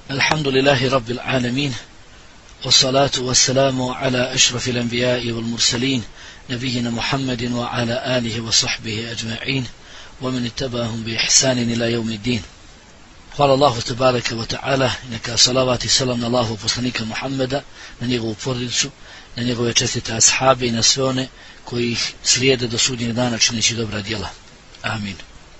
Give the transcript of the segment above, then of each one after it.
Alhamdulillahi Rabbil Alamin, wassalatu wassalamu ala ašrafil anbijai wal mursalin, nabijina Muhammedin wa ala alihi wa sahbihi ajma'in, wa man ittaba'ahum bi ihsanin ila yawmiddin. Hvala Allahu tebareke wa ta'ala, neka salavat i salam na Allahu poslanika Muhammeda, na njegovu porodicu, na njegove čestite ashabe i na sve one koji ih slijede do sudnjeg dana čineći dobra djela. Amin.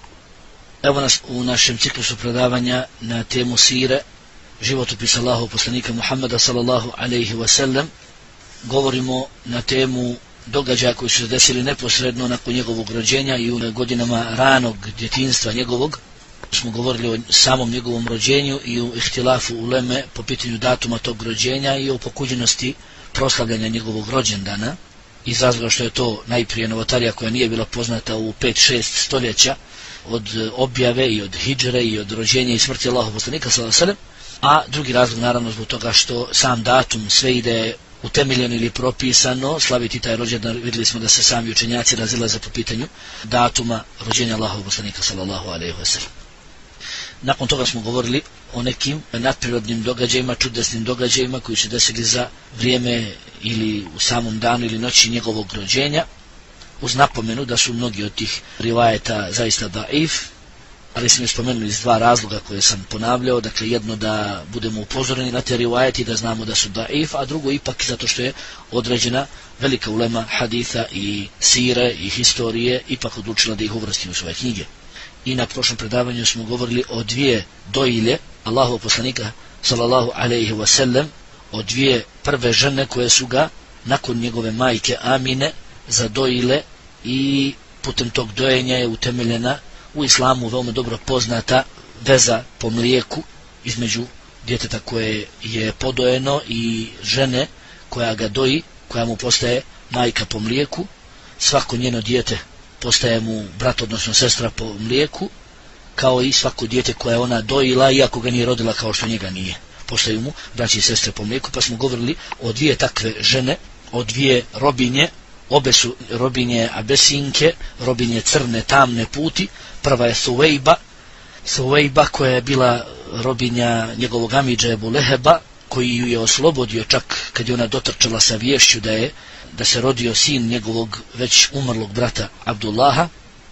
Evo nas u našem ciklusu predavanja na temu sire, životopis Allahu poslanika Muhammeda sallallahu alaihi wa sallam. Govorimo na temu događaja koji su se desili neposredno nakon njegovog rođenja i u godinama ranog djetinjstva njegovog. Smo govorili o samom njegovom rođenju i o ihtilafu uleme po pitanju datuma tog rođenja i o pokuđenosti proslavljanja njegovog rođendana, iz razloga što je to najprije novotarija koja nije bila poznata u 5-6 stoljeća od objave i od hidžre i od rođenja i smrti Allahu poslanika sallallahu alejhi ve sellem, a drugi razlog naravno zbog toga što sam datum sve ide utemeljeno ili propisano slaviti taj rođendan. Vidjeli smo da se sami učenjaci razilaze po pitanju datuma rođenja Allahu poslanika sallallahu alejhi ve sellem. Nakon toga smo govorili o nekim nadprirodnim događajima, čudesnim događajima koji su desili za vrijeme ili u samom danu ili noći njegovog rođenja, uz napomenu da su mnogi od tih rivajeta zaista daif, ali smo spomenuli iz dva razloga koje sam ponavljao. Dakle, jedno da budemo upozoreni na te rivajeti, da znamo da su daif, a drugo ipak zato što je određena velika ulema haditha i sire i historije ipak odlučila da ih uvrsti u svoje knjige. I na prošlom predavanju smo govorili o dvije dojilje Allahovog poslanika sallallahu alejhi ve sellem, o dvije prve žene koje su ga nakon njegove majke Amine zadojile, i putem tog dojenja je utemeljena u islamu veoma dobro poznata veza po mlijeku između djeteta koje je podojeno i žene koja ga doji, koja mu postaje majka po mlijeku. Svako njeno dijete postaje mu brat odnosno sestra po mlijeku, kao i svako dijete koje ona dojila, iako ga nije rodila kao što njega nije. Postaju mu braći i sestre po mlijeku. Pa smo govorili o dvije takve žene, o dvije robinje. Obe su robinje Abesinke, robinje crne, tamne puti. Prva je Thuvejba koja je bila robinja njegovog amidža Ebu Leheba, koji ju je oslobodio čak kad je ona dotrčala sa viješću da se rodio sin njegovog već umrlog brata Abdullaha.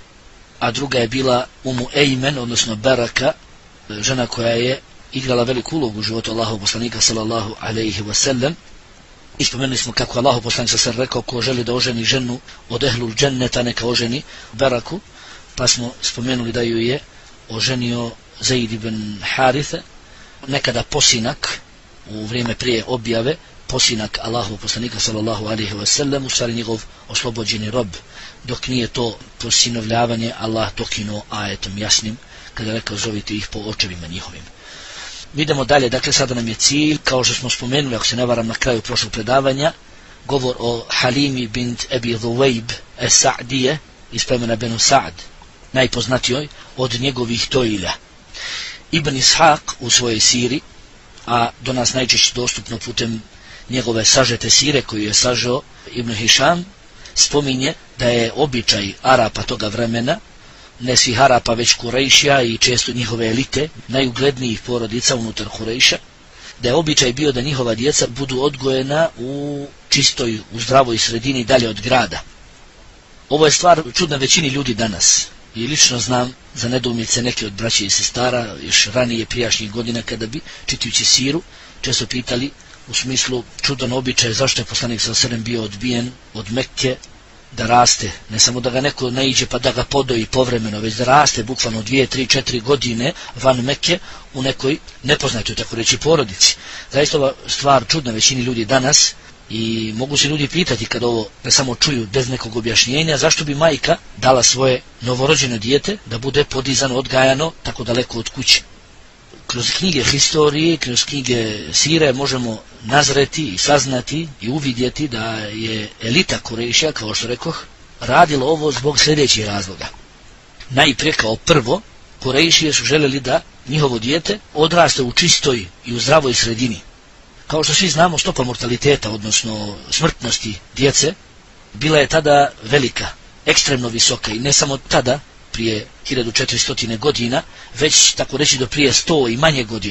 A druga je bila Umu Ejmen, odnosno Baraka, žena koja je igrala veliku ulogu u životu Allahovog poslanika sallallahu alejhi ve sellem. I spomenuli smo kako Allahov poslanik sallallahu alejhi ve sellem rekao: ko želi da oženi ženu od ehlul dženneta, neka oženi Baraku. Pa smo spomenuli da ju je oženio Zaid ibn Harithe, nekada posinak u vrijeme prije objave, posinak Allahovog poslanika sallallahu alejhi ve sellem, u stvari njegov oslobođeni rob, dok nije to posinovljavanje Allah dokinuo ajetom jasnim kada je rekao: zovite ih po očevima njihovim. Idemo dalje. Dakle, sada nam je cilj, kao što smo spomenuli, ako se ne varam na kraju prošlog predavanja, govor o Halimi bint Ebi Dhuvejb es-Sa'dije iz plemena Benu Sa'd, najpoznatijoj od njegovih dojilja. Ibn Ishaq u svojoj siri, a do nas najčešće dostupno putem njegove sažete sire koju je sažao Ibn Hišam, spominje da je običaj Arapa toga vremena, ne svih Arapa već Kurejšija i često njihove elite, najuglednijih porodica unutar Kurejša, da je običaj bio da njihova djeca budu odgojena u čistoj, u zdravoj sredini dalje od grada. Ovo je stvar čudna većini ljudi danas. I lično znam za nedoumice neke od braće i sestara još ranije prijašnjih godina, kada bi, čitajući siru, često pitali u smislu čudan običaj zašto je poslanik sallallahu alejhi ve sellem bio odbijen od Mekke da raste, ne samo da ga neko naiđe pa da ga podoji povremeno, već da raste bukvalno 2, 3, 4 godine van Mekke u nekoj nepoznatoj, tako reći, porodici. Zaista ova stvar čudna većini ljudi danas, i mogu se ljudi pitati kad ovo ne samo čuju bez nekog objašnjenja, zašto bi majka dala svoje novorođeno dijete da bude podizano, odgajano tako daleko od kuće. Kroz knjige historije, kroz knjige sire možemo nazreti i saznati i uvidjeti da je elita Kurejšija, kao što rekoh, radila ovo zbog sljedećih razloga. Najprije, kao prvo, Kurejšije su željeli da njihovo dijete odraste u čistoj i u zdravoj sredini. Kao što svi znamo, stopa mortaliteta, odnosno smrtnosti djece, bila je tada velika, ekstremno visoka, i ne samo tada, prije 1400 godina, već tako reći do prije 100 i manje godina.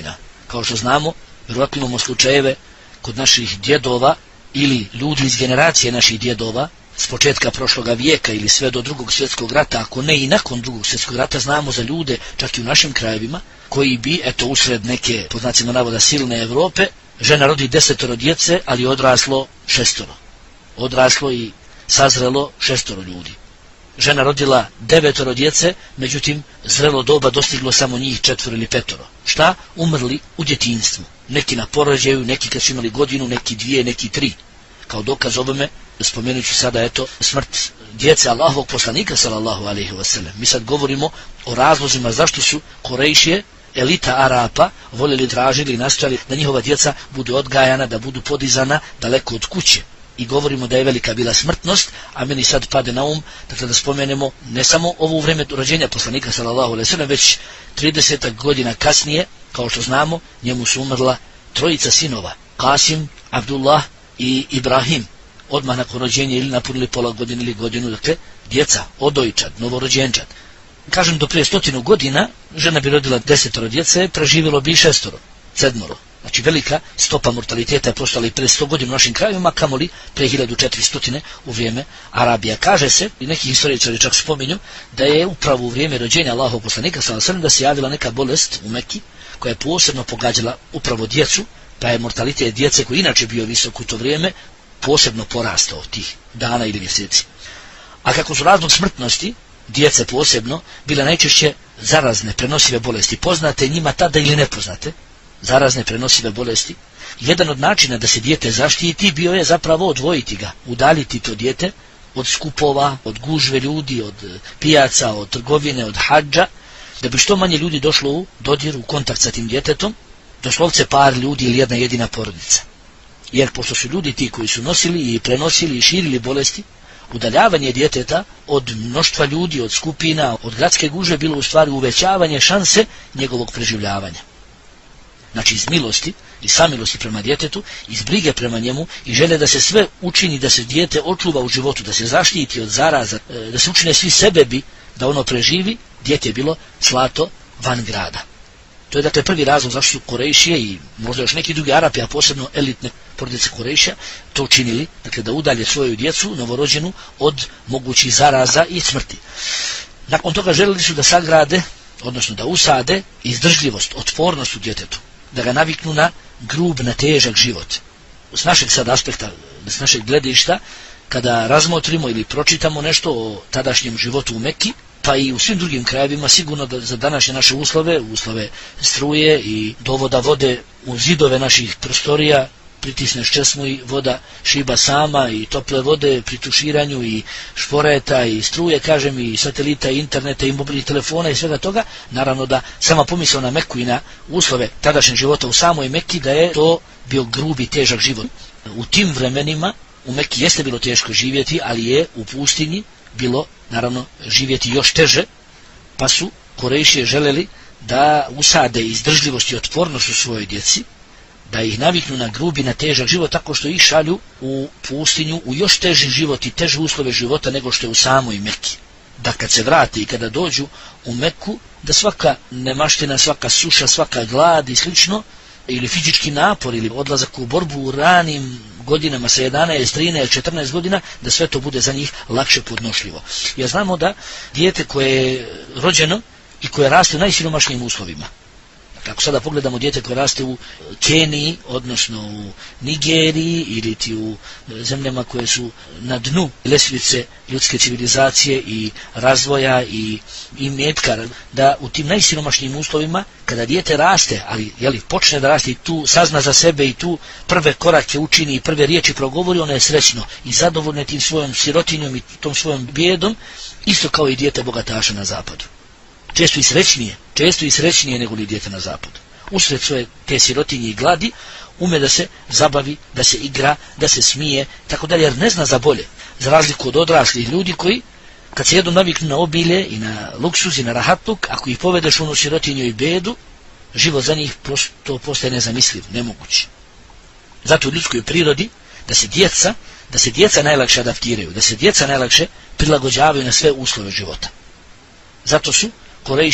Kao što znamo, vjerojatno imamo slučajeve kod naših djedova ili ljudi iz generacije naših djedova s početka prošloga vijeka ili sve do Drugog svjetskog rata, ako ne i nakon Drugog svjetskog rata, znamo za ljude, čak i u našim krajevima, koji bi, eto, usred neke, po znacima navoda, silne Europe, žena rodi 10 djece, ali odraslo 6. Odraslo i sazrelo 6 ljudi. Žena rodila 9 djece, međutim, zrelo doba dostiglo samo njih 4 ili 5. Šta? Umrli u djetinjstvu. Neki na porođaju, neki kad su imali godinu, neki 2, neki 3. Kao dokaz ovome, spomenut ću sada, eto, smrt djece Allahovog poslanika, sallallahu alejhi ve sellem. Mi sad govorimo o razlozima zašto su Kurejšije, elita Arapa, voljeli, tražili i nastojali da njihova djeca budu odgajana, da budu podizana daleko od kuće. I govorimo da je velika bila smrtnost, a meni sad pade na um, dakle da spomenemo ne samo ovo u vreme rođenja poslanika, sallallahu alejhi ve sellem, već 30 godina kasnije, kao što znamo, njemu su umrla 3 sinova, Kasim, Abdullah i Ibrahim, odmah nakon rođenja ili napunili pola godine ili godinu, dakle, djeca, odojčad, novorođenčad. Kažem, do prije 100 godina žena bi rodila 10 djece, preživjelo bi 6, 7. Znači velika stopa mortaliteta je postala i pre 100 godina u našim krajevima, kamoli pre 1400 u vrijeme Arabija. Kaže se, i neki historičari čak spominju, da je upravo u vrijeme rođenja Allahovog poslanika, sallallahu alejhi ve sellem, da se javila neka bolest u Mekki, koja je posebno pogađala upravo djecu, pa je mortalitet djece, koji inače bio visok u to vrijeme, posebno porastao tih dana ili mjeseci. A kako su razlog smrtnosti djece posebno bile najčešće zarazne, prenosive bolesti, poznate njima tada ili nepoznate, zarazne, prenosive bolesti, jedan od načina da se dijete zaštiti bio je zapravo odvojiti ga, udaljiti to dijete od skupova, od gužve ljudi, od pijaca, od trgovine, od hadža, da bi što manje ljudi došlo u dodir, u kontakt sa tim djetetom, doslovce par ljudi ili jedna jedina porodica. Jer pošto su ljudi ti koji su nosili i prenosili i širili bolesti, udaljavanje djeteta od mnoštva ljudi, od skupina, od gradske gužve bilo u stvari uvećavanje šanse njegovog preživljavanja. Znači iz milosti i samilosti prema djetetu, iz brige prema njemu i žele da se sve učini da se dijete očuva u životu, da se zaštiti od zaraza, da se učine svi sebebi da ono preživi, dijete je bilo slato van grada. To je dakle prvi razlog zašto su Kurejšije i možda još neki drugi Arapi, a posebno elitne porodice Kurejšija, to učinili, dakle da udalje svoju djecu novorođenu od mogućih zaraza i smrti. Nakon toga želeli su da sagrade, odnosno da usade izdržljivost, otpornost u djetetu, da ga naviknu na grub, na težak život. S našeg sad aspekta, s našeg gledišta, kada razmotrimo ili pročitamo nešto o tadašnjem životu u Mekki, pa i u svim drugim krajevima, sigurno da za današnje naše uslove struje i dovoda vode u zidove naših prostorija, pritisneš česmu i voda šiba sama, i tople vode pri tuširanju i šporeta i struje, kažem, i satelita i interneta i mobilnih telefona i svega toga, naravno da sama pomisao na Mekku i na uslove tadašnjeg života u samoj Mekki, da je to bio grubi, težak život. U tim vremenima u Mekki jeste bilo teško živjeti, ali je u pustinji bilo, naravno, živjeti još teže, pa su Kurejšije želeli da usade izdržljivost i otpornost u svojoj djeci, da ih naviknu na grubi, na težak život, tako što ih šalju u pustinju, u još teži život i teže uslove života nego što je u samoj Mekki. Da kad se vrati i kada dođu u Mekku, da svaka nemaština, svaka suša, svaka glad i slično, ili fizički napor ili odlazak u borbu u ranim godinama sa 11, 13, 14 godina, da sve to bude za njih lakše podnošljivo. Jer znamo da dijete koje je rođeno i koje raste u najsiromašnijim uslovima, ako sada pogledamo dijete koje raste u Keniji, odnosno u Nigeriji ili ti u zemljama koje su na dnu ljestvice ljudske civilizacije i razvoja i imetka, da u tim najsiromašnijim uslovima, kada dijete raste, ali počne da raste i tu sazna za sebe i tu prve korake učini i prve riječi progovori, ono je srećno i zadovoljno tim svojom sirotinjom i tom svojom bijedom, isto kao i dijete bogataša na zapadu. Često i srećnije nego li dijete na zapadu. Usred svoje te sirotinje i gladi ume da se zabavi, da se igra, da se smije, tako dalje, jer ne zna za bolje. Za razliku od odraslih ljudi koji, kad se jednom naviknu na obilje i na luksuz i na rahatluk, ako ih povedeš u onu sirotinju i bedu, život za njih to postaje nezamisliv, nemoguće. Zato u ljudskoj prirodi da se djeca najlakše adaptiraju, da se djeca najlakše prilagođavaju na sve uslove života. Zato su Kurejšije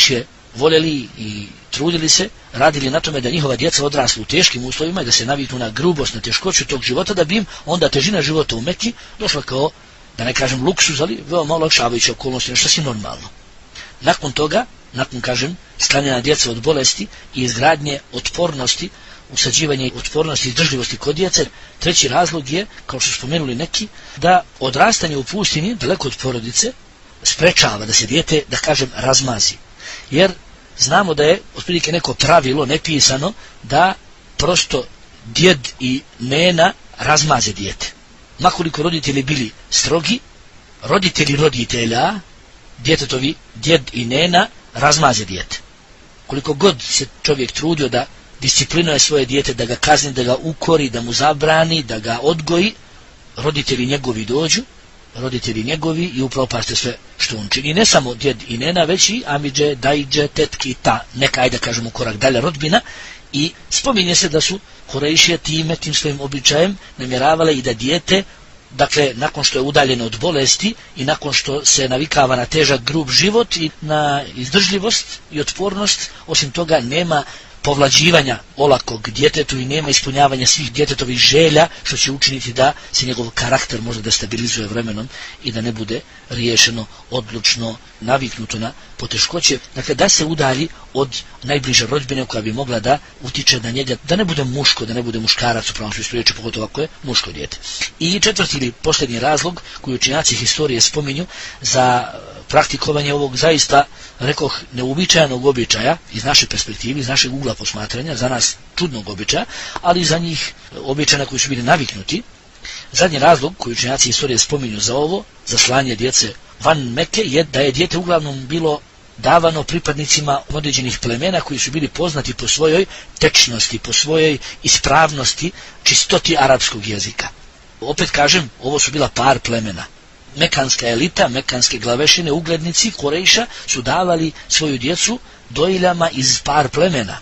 voljeli i trudili se, radili na tome da njihova djeca odraslu u teškim uslovima i da se naviknu na grubost, na teškoću tog života, da bi im onda težina života u Mekki došla kao, da ne kažem luksuz, ali veoma olakšavajuće okolnosti, nešto sasvim normalno. Nakon toga, kažem, sklanjanja djeca od bolesti i izgradnje otpornosti, usađivanje otpornosti i izdržljivosti kod djece. Treći razlog je, kao što su spomenuli neki, da odrastanje u pustinji, daleko od porodice, sprečava da se dijete, da kažem, razmazi. Jer znamo da je otprilike neko pravilo nepisano da prosto djed i nena razmaze dijete. Makoliko roditelji bili strogi, roditelji roditelja, djetetovi djed i nena razmaze dijete. Koliko god se čovjek trudio da disciplinuje svoje dijete, da ga kazni, da ga ukori, da mu zabrani, da ga odgoji, roditelji njegovi dođu, roditelji njegovi i upropaste sve što on čini. Ne samo djed i nena, već i amidže, dajđe, tetki i ta neka, ajde kažemo, korak dalje rodbina. I spominje se da su Kurejšije tim svojim običajem namjeravale i da dijete, dakle, nakon što je udaljeno od bolesti i nakon što se navikava na težak, grub život i na izdržljivost i otpornost, osim toga nema povlađivanja olakog djetetu i nema ispunjavanja svih djetetovih želja, što će učiniti da se njegov karakter možda destabilizuje vremenom i da ne bude riješeno, odlučno, naviknuto na poteškoće. Dakle, da se udalji od najbliže rodbine koja bi mogla da utiče na njega, da ne bude muško, da ne bude muškarac u pravom smislu riječi, pogotovo ako je muško dijete. I četvrti ili posljednji razlog koji učinjaci historije spominju za praktikovanje ovog zaista, rekoh, neuobičajenog običaja iz naše perspektive, iz našeg ugla posmatranja, za nas čudnog običaja, ali i za njih običaja koji su bili naviknuti. Zadnji razlog koji učenjaci historije spominju za ovo, za slanje djece van Mekke, je da je dijete uglavnom bilo davano pripadnicima određenih plemena koji su bili poznati po svojoj tečnosti, po svojoj ispravnosti, čistoti arapskog jezika. Opet kažem, ovo su bila par plemena. Mekanska elita, mekanske glavešine, uglednici Kurejša su davali svoju djecu dojiljama iz par plemena.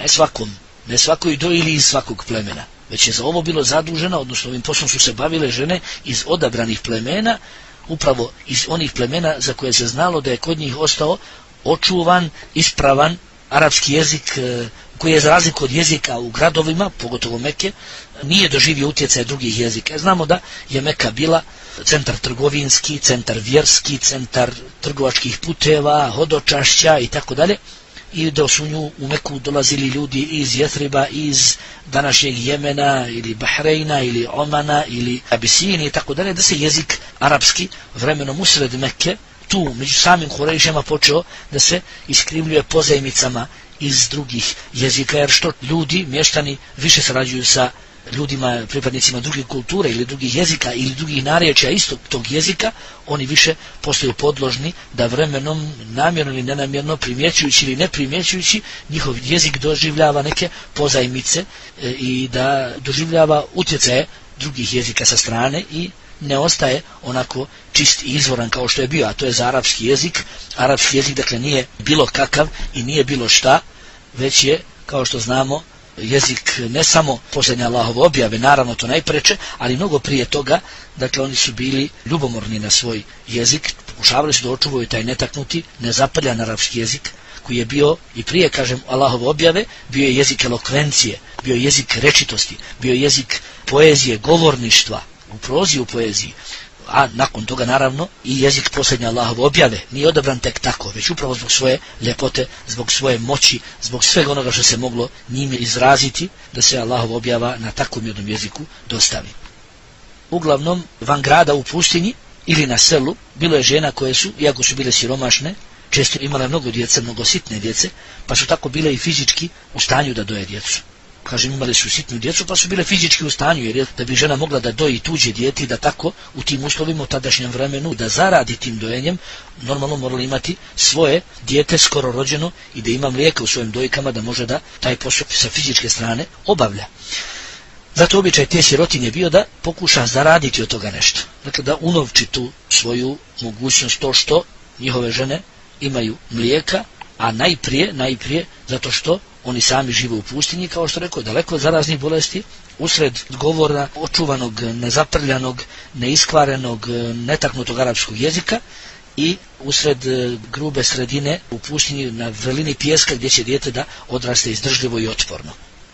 Ne svakoj dojili iz svakog plemena, već je za ovo bilo zadužena, odnosno ovim poslom su se bavile žene iz odabranih plemena, upravo iz onih plemena za koje se znalo da je kod njih ostao očuvan, ispravan arapski jezik, koji je za razliku od jezika u gradovima, pogotovo Mekke, nije doživio utjecaj drugih jezika. Znamo da je Meka bila centar trgovinski, centar vjerski, centar trgovačkih puteva, hodočašća i tako dalje, i da su u Meku dolazili ljudi iz Jethriba, iz današnjeg Jemena ili Bahreina ili Omana ili Abisini i tako dalje, da se jezik arapski vremenom usred Mekke tu među samim Kurejšima počeo da se iskrivljuje pozajmicama iz drugih jezika, jer što ljudi, mještani, više sarađuju sa ljudima, pripadnicima drugih kultura ili drugih jezika ili drugih narječja istog tog jezika, oni više postaju podložni da vremenom, namjerno ili nenamjerno, primjećujući ili ne primjećujući, njihov jezik doživljava neke pozajmice i da doživljava utjecaje drugih jezika sa strane i ne ostaje onako čist i izvoran kao što je bio, a to je za arapski jezik. Arapski jezik, dakle, nije bilo kakav i nije bilo šta, već je, kao što znamo, jezik ne samo posljednje Allahove objave, naravno to najpreče, ali mnogo prije toga, dakle, oni su bili ljubomorni na svoj jezik, pokušavali su da očuvaju taj netaknuti, nezaprljan arapski jezik, koji je bio i prije, kažem, Allahove objave, bio je jezik elokvencije, bio je jezik rečitosti, bio je jezik poezije, govorništva, u prozi, u poeziji, a nakon toga naravno i jezik posljednje Allahove objave nije odabran tek tako, već upravo zbog svoje ljepote, zbog svoje moći, zbog svega onoga što se moglo njime izraziti, da se Allahova objava na takvom jednom jeziku dostavi. Uglavnom, van grada u pustinji ili na selu bilo je žena koje su, iako su bile siromašne, često imale mnogo djece, mnogo sitne djece, pa su tako bile i fizički u stanju da doje djecu. Kažem, imali su sitnu djecu, pa su bile fizički u stanju, jer da bi žena mogla da doji tuđe dijete i da tako u tim uslovima u tadašnjem vremenu da zaradi tim dojenjem, normalno morala imati svoje dijete skoro rođeno i da ima mlijeka u svojim dojkama, da može da taj posao sa fizičke strane obavlja. Zato običaj te sirotinje bio da pokuša zaraditi od toga nešto. Dakle, da unovči tu svoju mogućnost, to što njihove žene imaju mlijeka, a najprije zato što oni sami žive u pustinji, kao što rekao, daleko od zaraznih bolesti, usred govora očuvanog, nezaprljanog, neiskvarenog, netaknutog arapskog jezika, i usred grube sredine u pustinji na vrlini pijeska gdje će dijete da odraste izdržljivo i otporno.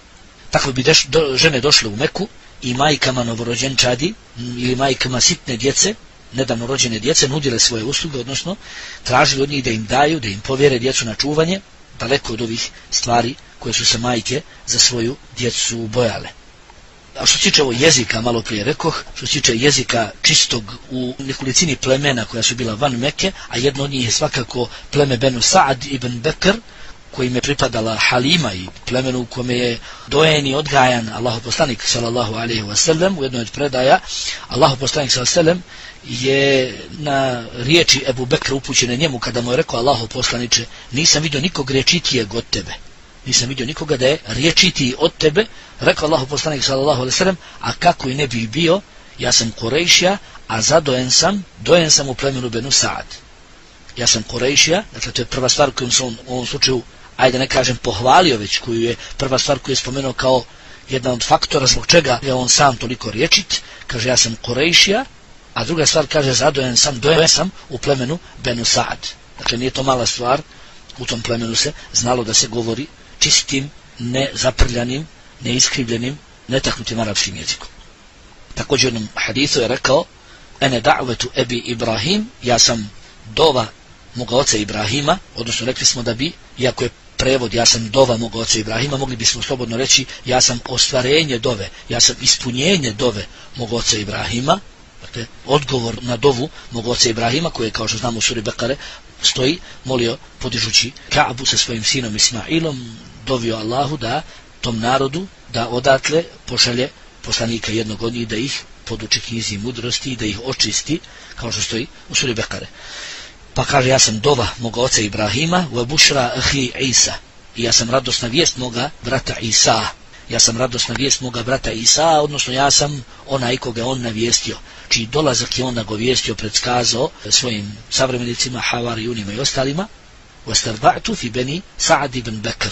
Tako bi žene došle u Meku i majkama novorođenčadi ili majkama sitne djece, nedavno rođene djece, nudile svoje usluge, odnosno tražili od njih da im daju, da im povjere djecu na čuvanje, daleko od ovih stvari koje su se majke za svoju djecu bojale. A što se tiče ovo jezika, malo prije rekoh, što se tiče jezika čistog u nekolicini plemena koja su bila van Mekke, a jedno od njih je svakako pleme Benu Sa'd ibn Bekr, kojim je pripadala Halima i plemenu u kome je dojen i odgajan Allahov poslanik sallallahu alejhi ve sellem. U jednoj od predaja Allahov poslanik sallallahu alejhi ve sellem je na riječi Ebu Bekra upućene njemu kada mu je rekao: Allahov poslaniče, nisam vidio nikog rječitijeg od tebe. Nisam vidio nikoga da je rječitiji od tebe. Rekao Allahov poslanik sallallahu alejhi ve sellem: a kako i ne bih bio, ja sam Kurejšija, a dojen sam u plemenu Benu Sa'd. Ja sam Kurejšija, dakle to je prva stvar koju se on u ovom slučaju, ajde ne kažem pohvalio, već koju je prva stvar koju je spomenuo kao jedan od faktora zbog čega je on sam toliko rječit. Kaže: ja sam Kurejšija, a druga stvar kaže: dojen sam u plemenu Benu Sa'd. Dakle nije to mala stvar, u tom plemenu se znalo da se govori čistim, nezaprljanim, neiskrivljenim, netaknutim arapskim jezikom. Također u jednom hadithu je rekao: ene da'vetu ebi Ibrahim, ja sam dova moga oca Ibrahima, odnosno rekli smo da bi, iako je prevod ja sam dova moga oca Ibrahima, mogli bismo slobodno reći ja sam ostvarenje dove, ja sam ispunjenje dove moga oca Ibrahima, dakle odgovor na dovu moga oca Ibrahima, koji je, kao što znamo u suri Bekare, stoji, molio podižući Ka'bu sa svojim sinom Ismailom, dovio Allahu da tom narodu, da odatle pošalje poslanika jednog od njih, da ih poduči knjizi mudrosti, da ih očisti, kao što stoji u suri Bekare. Pa kaže: ja sam dova moga oca Ibrahima, wa bušra ahi Isa, i ja sam radosna vijest moga brata Isa. Ja sam radosna vijest moga brata Isa, odnosno ja sam onaj koga on navijestio, čiji dolazak je on nagovijestio, predskazao svojim savremenicima, havarijunima i ostalima. Wastarba'tu fi Beni Sa'd ibn Bekr,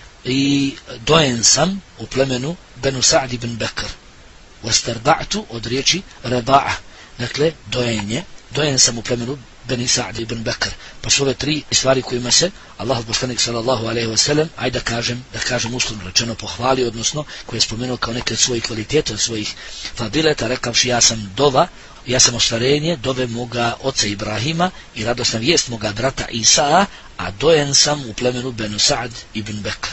i dojen sam u plemenu Benu Sa'd ibn Bekr. Wastarba'tu od riječi reba'a, dakle dojen sam u plemenu Beni Sa'd ibn Bekr. Pa su ove tri stvari kojima se Allahov poslanik sallallahu alejhi ve sellem, ajde da kažem uslovno rečeno, pohvalio, odnosno koje je spomenuo kao neke od svojih kvaliteta, od svojih fadileta, rekavši: ja sam dova, ja sam ostvarenje dove moga oca Ibrahima i radosna vijest moga brata Isa, a dojen sam u plemenu Benu Sa'd ibn Bekr.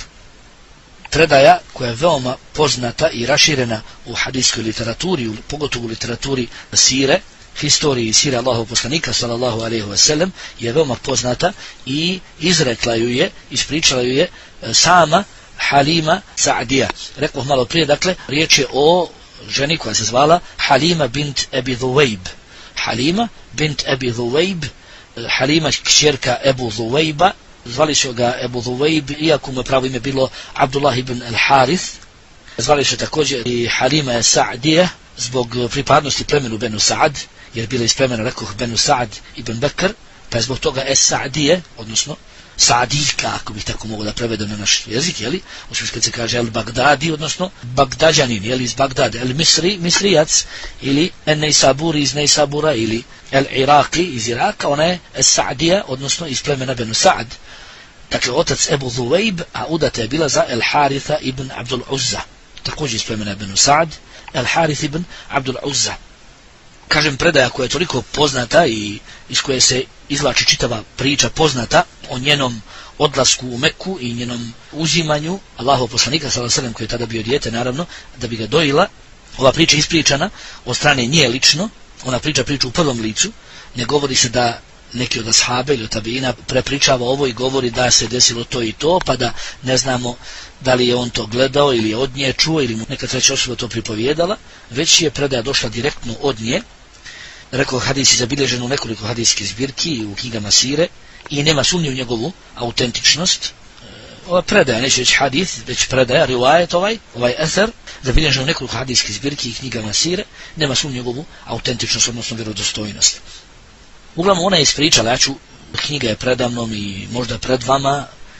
Predaja koja je veoma poznata i raširena u hadijskoj literaturi, pogotovo u literaturi sire, historiji sire Allahov poslanika sallallahu alejhi ve sellem, je veoma poznata i izrekla ju je, ispričala ju je sama Halima Sa'dija. Rekao malo prije, dakle, riječ je o ženi koja se zvala Halima bint Abi Dhuwayb. Halima bint Abi Dhuwayb, Halima kćerka Ebu Dhuwayba, zvali su ga Ebu Dhuwayb, iako mu je pravo ime bilo Abdullah ibn al-Harith. Zvali su također i Halima Sa'dija zbog pripadnosti plemenu Benu Sa'd, jer bila iz plemena, rekoh, Benu Sa'd ibn Bekr, pa je zbog toga Sa'dije, odnosno Sa'dijka, ako bih tako mogao da prevedem na naš jezik, jeli, u smislu kad se kaže El Bagdadi, odnosno Bagdađanin, jeli, iz Bagdada, El Misri, Misrijac, ili El Nejsaburi iz Nejsabura, ili El Iraqi iz Iraka, ona je Sa'dija, odnosno iz plemena Benu Sa'd. Dakle, otac Ebu Dhuwayb, a udata je bila za El Haritha ibn Abdul Uzza, također iz plemena Benu Sa'd, El Harith ibn Abdul Uzza. Kažem, predaja koja je toliko poznata i iz koje se izvlači čitava priča poznata o njenom odlasku u Meku i njenom uzimanju Allahov poslanika sallallahu alejhi ve sellem, koji je tada bio dijete, naravno, da bi ga dojila. Ova priča ispričana od strane nje lično, ona priču u prvom licu, ne govori se da neki od ashabe ili od tabiina prepričava ovo i govori da se desilo to i to, pa da ne znamo da li je on to gledao ili je od nje čuo ili mu neka treća osoba to pripovijedala, već je predaja došla direktno od nje. Rekao, hadis je zabilježen u nekoliko hadijskih zbirki i u knjigama sire i nema sumnje u njegovu autentičnost. Ova predaja, neće reći hadis, već predaja, rivajet ovaj eser, zabilježen u nekoliko hadijskih zbirki i knjigama sire, nema sumnje u njegovu autentičnost, odnosno vjerodostojnost. Uglavnom ona je ispričala, knjiga je predamnom i možda pred vama,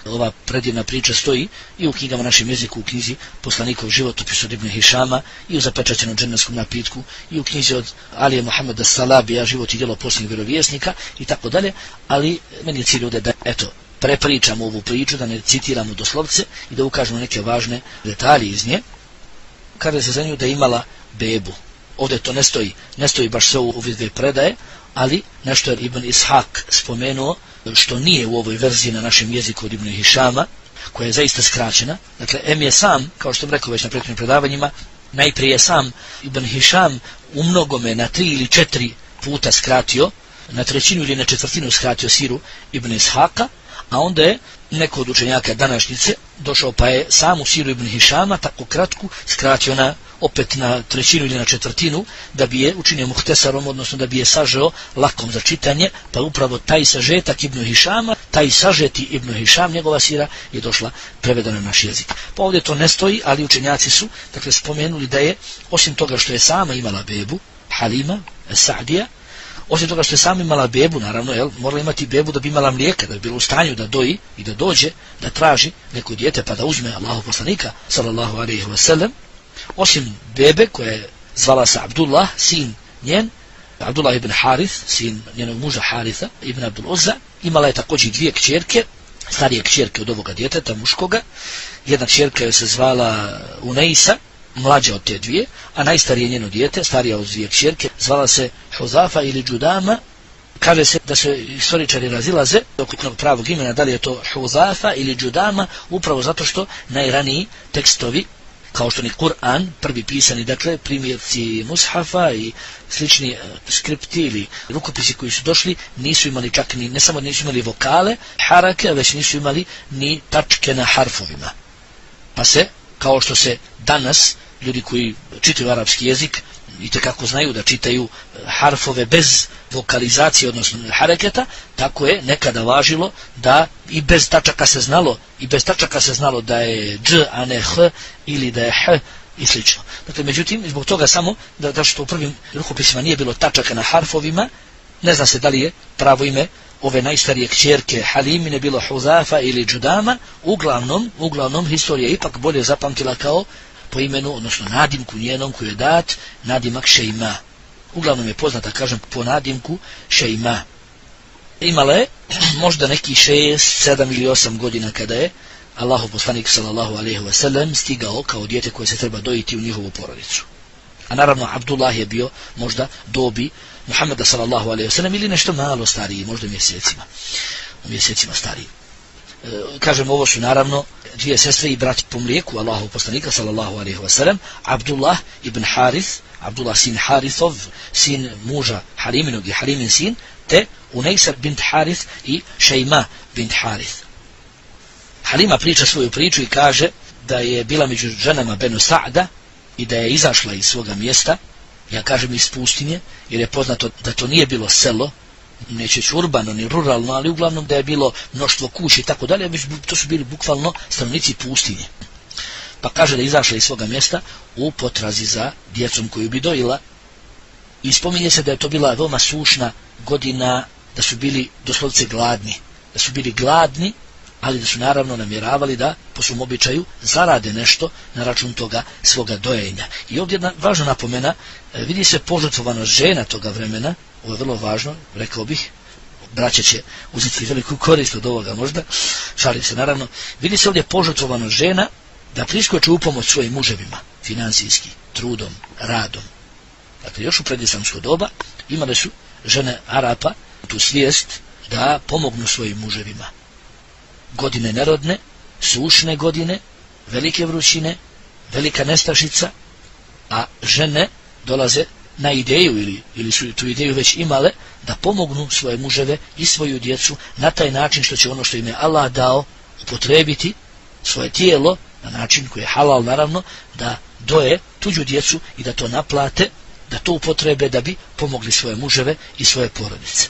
ova predivna priča stoji i u knjigama našem jeziku, u knjizi Poslanikov životopis od Ibn Hišama, i u zapečaćenom dženevskom napitku, i u knjizi od Alije Muhammeda Salabija, život i djelo posljednjeg vjerovjesnika i tako dalje, ali meni je cilj ovdje da, eto, prepričamo ovu priču, da ne citiramo doslovce i da ukažemo neke važne detalje iz nje. Kaže se za nju da je imala bebu. Ovdje to ne stoji baš sve u ove dvije predaje, ali nešto je Ibn Ishaq spomenuo, što nije u ovoj verziji na našem jeziku od Ibn Hišama, koja je zaista skraćena. Dakle, je sam, kao što sam rekao već na prethodnim predavanjima, najprije je sam Ibn Hišam u mnogome na 3 ili 4 puta skratio, na 1/3 ili na 1/4 skratio siru Ibn Ishaqa, a onda je neko od učenjaka današnjice došao pa je samu siru Ibn Hišama tako kratku skratio opet na 1/3 ili na 1/4 da bi je učinio muhtesarom, odnosno da bi je sažeo lakom za čitanje, pa upravo taj sažetak Ibn Hišama, taj sažeti Ibn Hišam, njegova sira je došla prevedena na naš jezik. Pa ovdje to ne stoji, ali učenjaci su dakle spomenuli da je, osim toga što je sama imala bebu, Halima Sa'dija, osim toga što je sama imala bebu, naravno, morala imati bebu da bi imala mlijeka, da bi bila u stanju da doji i da dođe, da traži neko dijete pa da uzme Allahu poslanika, sallallahu alejhi ve sellem. Osim bebe koja je zvala se Abdullah, sin njen, Abdullah ibn Harith, sin njenog muža Haritha ibn Abdul Uzza, imala je također 2 kćerke, starije kćerke od ovoga djeteta, muškoga. Jedna kćerka je se zvala Unejsa, mlađa od te 2, a najstarije njeno dijete, starija od 2 kćerke, zvala se Huzafa ili Džudama. Kaže se da se istoričari razilaze oko pravog imena, da li je to Huzafa ili Džudama, upravo zato što najraniji tekstovi, kao što ni Kur'an, prvi pisani, dakle, primjerci mushafa i slični skripti ili rukopisi koji su došli, nisu imali čak ni, ne samo nisu imali vokale, harake, već nisu imali ni tačke na harfovima. Pa se, kao što se danas, ljudi koji čitaju arapski jezik, i tekako znaju da čitaju harfove bez vokalizacije, odnosno hareketa, tako je nekada važilo da i bez tačaka se znalo da je dž, a ne h, ili da je h i slično. Dakle, međutim, zbog toga samo, da što u prvim rukopisima nije bilo tačaka na harfovima, ne zna se da li je pravo ime ove najstarije kćerke Halimine bilo Huzafa ili Džudama. Uglavnom, historija ipak bolje zapamtila kao po imenu, odnosno nadimku njenom koji je dat, nadimak Šejma. Uglavnom je poznata, kažem, po nadimku Šejma. Imala je možda neki 6, 7 ili 8 godina kada je Allahov poslanik sallallahu alejhi ve sellem stigao kao dijete koje se treba dojiti u njihovu porodicu. A naravno Abdullah je bio možda dobi Muhammeda sallallahu alejhi ve sellem ili nešto malo stariji, možda mjesecima stariji. Kažem, ovo su naravno 2 sestre i brat po mlijeku Allahov poslanika sallallahu alejhi ve sellem, Abdullah ibn Harith, Abdullah sin Harithov, sin muža Haliminog i Halimin sin, te Unejsa bint Harith i Šejma bint Harith. Halima priča svoju priču i kaže da je bila među ženama Benu Sa'da i da je izašla iz svoga mjesta, ja kažem iz pustinje, jer je poznato da to nije bilo selo, neće urbano ni ruralno, ali uglavnom da je bilo mnoštvo kuća i tako dalje, to su bili bukvalno stanovnici pustinje. Pa kaže da je izašla iz svoga mjesta u potrazi za djecom koju bi dojila i spominje se da je to bila veoma sušna godina, da su bili doslovce gladni, ali da su naravno namjeravali da po svom običaju zarade nešto na račun toga svoga dojenja. I ovdje jedna važna napomena, vidi se požrtvovanost žena toga vremena. Ovo je vrlo važno, rekao bih, braća će uzeti veliku korist od ovoga možda, šalim se naravno, vidi se ovdje požrtvovanost žena da priskoče u pomoć svojim muževima, financijski, trudom, radom. Dakle, još u predislamsko doba imale su žene Arapa tu svijest da pomognu svojim muževima. Godine nerodne, sušne godine, velike vrućine, velika nestašica, a žene dolaze na ideju ili su tu ideju već imale da pomognu svoje muževe i svoju djecu na taj način što će ono što im je Allah dao upotrebiti svoje tijelo na način koji je halal naravno, da doje tuđu djecu i da to naplate, da to upotrebe da bi pomogli svoje muževe i svoje porodice.